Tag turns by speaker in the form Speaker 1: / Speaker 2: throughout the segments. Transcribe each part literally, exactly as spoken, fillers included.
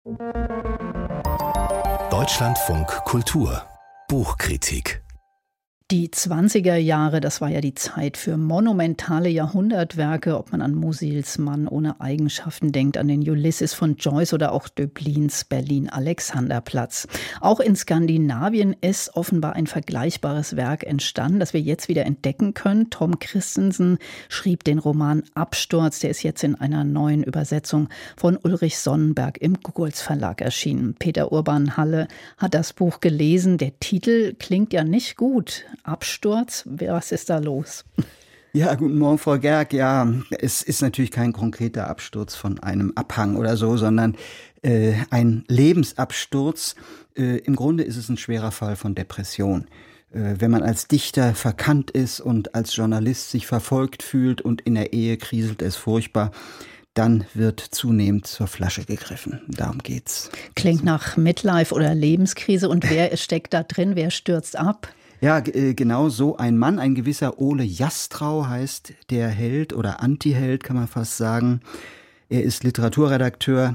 Speaker 1: Deutschlandfunk Kultur Buchkritik.
Speaker 2: Die zwanziger Jahre, das war ja die Zeit für monumentale Jahrhundertwerke, ob man an Musils Mann ohne Eigenschaften denkt, an den Ulysses von Joyce oder auch Döblins Berlin-Alexanderplatz. Auch in Skandinavien ist offenbar ein vergleichbares Werk entstanden, das wir jetzt wieder entdecken können. Tom Kristensen schrieb den Roman Absturz, der ist jetzt in einer neuen Übersetzung von Ulrich Sonnenberg im Googles Verlag erschienen. Peter Urban-Halle hat das Buch gelesen. Der Titel klingt ja nicht gut. Absturz? Was ist da los?
Speaker 3: Ja, guten Morgen, Frau Gerg. Ja, es ist natürlich kein konkreter Absturz von einem Abhang oder so, sondern äh, ein Lebensabsturz. Äh, im Grunde ist es ein schwerer Fall von Depression. Äh, wenn man als Dichter verkannt ist und als Journalist sich verfolgt fühlt und in der Ehe kriselt es furchtbar, dann wird zunehmend zur Flasche gegriffen. Darum geht's.
Speaker 2: Klingt nach Midlife oder Lebenskrise. Und wer steckt da drin? Wer stürzt ab?
Speaker 3: Ja, g- genau so ein Mann, ein gewisser Ole Jastrau heißt der Held oder Antiheld, kann man fast sagen. Er ist Literaturredakteur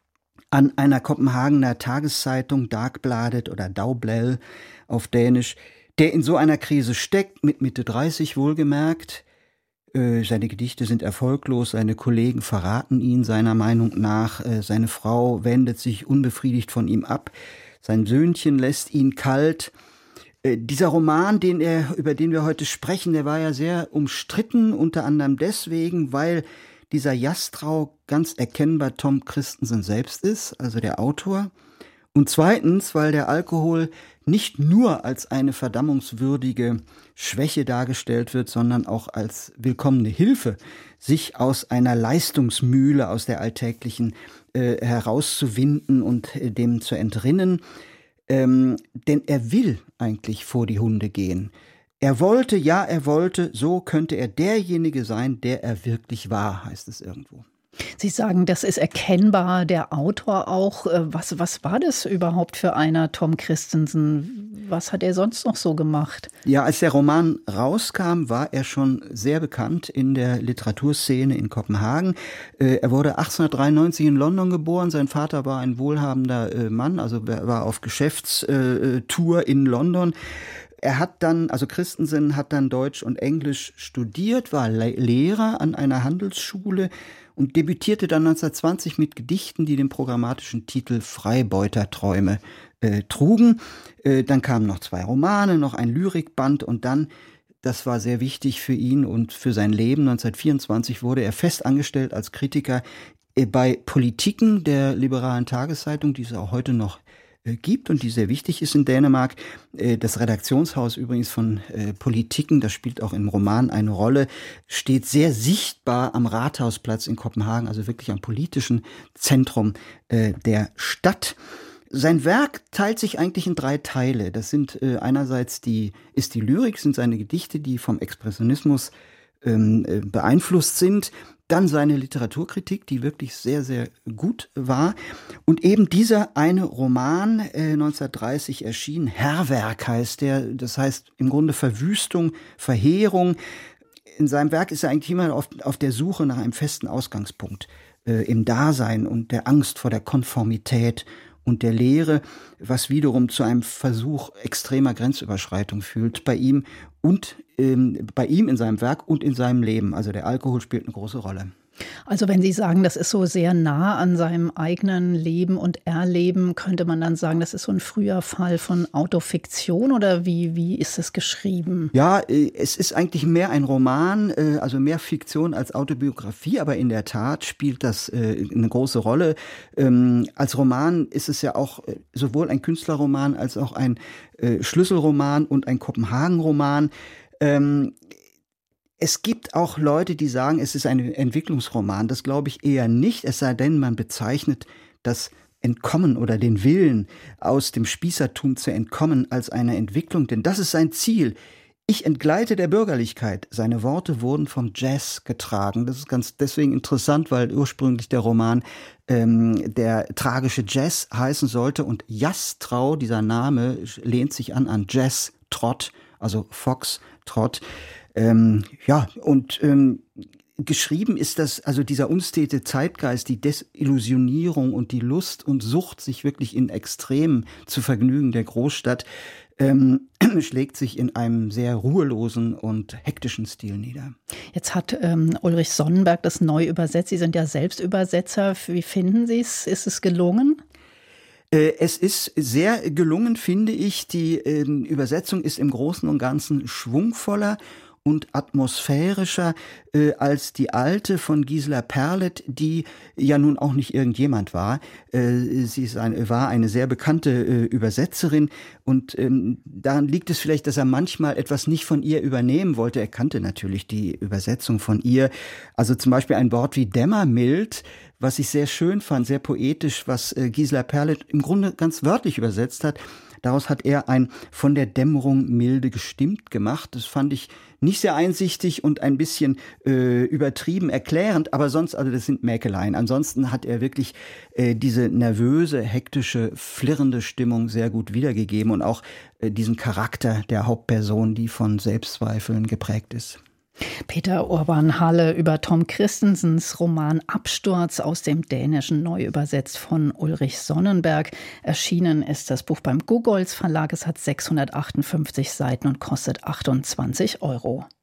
Speaker 3: an einer Kopenhagener Tageszeitung, Dagbladet oder Dagbladet auf Dänisch, der in so einer Krise steckt, mit Mitte dreißig wohlgemerkt. Äh, seine Gedichte sind erfolglos, seine Kollegen verraten ihn seiner Meinung nach, äh, seine Frau wendet sich unbefriedigt von ihm ab, sein Söhnchen lässt ihn kalt. Dieser Roman, den er, über den wir heute sprechen, der war ja sehr umstritten, unter anderem deswegen, weil dieser Jastrau ganz erkennbar Tom Kristensen selbst ist, also der Autor. Und zweitens, weil der Alkohol nicht nur als eine verdammungswürdige Schwäche dargestellt wird, sondern auch als willkommene Hilfe, sich aus einer Leistungsmühle, aus der alltäglichen äh, herauszuwinden und äh, dem zu entrinnen. Ähm, denn er will eigentlich vor die Hunde gehen. Er wollte, ja, er wollte, so könnte er derjenige sein, der er wirklich war, heißt es irgendwo.
Speaker 2: Sie sagen, das ist erkennbar, der Autor auch. Was, was war das überhaupt für einer, Tom Kristensen? Was hat er sonst noch so gemacht?
Speaker 3: Ja, als der Roman rauskam, war er schon sehr bekannt in der Literaturszene in Kopenhagen. Er wurde achtzehnhundertdreiundneunzig in London geboren. Sein Vater war ein wohlhabender Mann, also er war auf Geschäftstour in London. Er hat dann, also Kristensen hat dann Deutsch und Englisch studiert, war Le- Lehrer an einer Handelsschule und debütierte dann neunzehnhundertzwanzig mit Gedichten, die den programmatischen Titel Freibeuterträume äh, trugen. Äh, dann kamen noch zwei Romane, noch ein Lyrikband und dann, das war sehr wichtig für ihn und für sein Leben, neunzehnhundertvierundzwanzig wurde er fest angestellt als Kritiker äh, bei Politiken der liberalen Tageszeitung, die es auch heute noch gibt und die sehr wichtig ist in Dänemark. Das Redaktionshaus übrigens von Politiken, das spielt auch im Roman eine Rolle, steht sehr sichtbar am Rathausplatz in Kopenhagen, also wirklich am politischen Zentrum der Stadt. Sein Werk teilt sich eigentlich in drei Teile. Das sind einerseits die, ist die Lyrik, sind seine Gedichte, die vom Expressionismus beeinflusst sind. Dann seine Literaturkritik, die wirklich sehr, sehr gut war. Und eben dieser eine Roman, äh, neunzehnhundertdreißig erschienen, Herrwerk heißt der, das heißt im Grunde Verwüstung, Verheerung. In seinem Werk ist er eigentlich immer auf, auf der Suche nach einem festen Ausgangspunkt äh, im Dasein und der Angst vor der Konformität und der Leere, was wiederum zu einem Versuch extremer Grenzüberschreitung führt bei ihm und ähm, bei ihm in seinem Werk und in seinem Leben. Also der Alkohol spielt eine große Rolle.
Speaker 2: Also wenn Sie sagen, das ist so sehr nah an seinem eigenen Leben und Erleben, könnte man dann sagen, das ist so ein früher Fall von Autofiktion oder wie, wie ist es geschrieben?
Speaker 3: Ja, es ist eigentlich mehr ein Roman, also mehr Fiktion als Autobiografie, aber in der Tat spielt das eine große Rolle. Als Roman ist es ja auch sowohl ein Künstlerroman als auch ein Schlüsselroman und ein Kopenhagen-Roman. Es gibt auch Leute, die sagen, es ist ein Entwicklungsroman. Das glaube ich eher nicht, es sei denn, man bezeichnet das Entkommen oder den Willen, aus dem Spießertum zu entkommen, als eine Entwicklung. Denn das ist sein Ziel. Ich entgleite der Bürgerlichkeit. Seine Worte wurden vom Jazz getragen. Das ist ganz deswegen interessant, weil ursprünglich der Roman ähm, der tragische Jazz heißen sollte. Und Jastrau, dieser Name, lehnt sich an an Jazz, Trott, also Fox, Trott. Ähm, ja, und ähm, geschrieben ist das, also dieser unstete Zeitgeist, die Desillusionierung und die Lust und Sucht, sich wirklich in Extremen zu vergnügen der Großstadt, ähm, schlägt sich in einem sehr ruhelosen und hektischen Stil nieder.
Speaker 2: Jetzt hat ähm, Ulrich Sonnenberg das neu übersetzt. Sie sind ja selbst Übersetzer. Wie finden Sie es? Ist es gelungen?
Speaker 3: Es ist sehr gelungen, finde ich. Die äh, Übersetzung ist im Großen und Ganzen schwungvoller und atmosphärischer äh, als die alte von Gisela Perlet, die ja nun auch nicht irgendjemand war. Äh, sie ist eine, war eine sehr bekannte äh, Übersetzerin und ähm, daran liegt es vielleicht, dass er manchmal etwas nicht von ihr übernehmen wollte. Er kannte natürlich die Übersetzung von ihr. Also zum Beispiel ein Wort wie dämmermild, was ich sehr schön fand, sehr poetisch, was äh, Gisela Perlet im Grunde ganz wörtlich übersetzt hat. Daraus hat er ein von der Dämmerung milde gestimmt gemacht. Das fand ich nicht sehr einsichtig und ein bisschen äh, übertrieben erklärend, aber sonst, also das sind Mäkeleien. Ansonsten hat er wirklich äh, diese nervöse, hektische, flirrende Stimmung sehr gut wiedergegeben und auch äh, diesen Charakter der Hauptperson, die von Selbstzweifeln geprägt ist.
Speaker 2: Peter Urban Halle über Tom Christensens Roman Absturz aus dem Dänischen, neu übersetzt von Ulrich Sonnenberg. Erschienen ist das Buch beim Gogolz Verlag. Es hat sechshundertachtundfünfzig Seiten und kostet achtundzwanzig Euro.